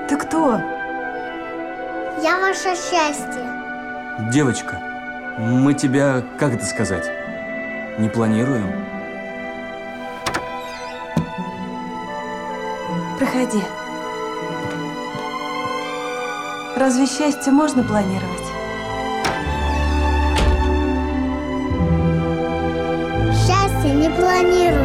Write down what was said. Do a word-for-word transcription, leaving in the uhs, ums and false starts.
Ты кто? Я ваше счастье. Девочка, мы тебя, как это сказать, не планируем. Проходи. Разве счастье можно планировать? Счастье не планируем.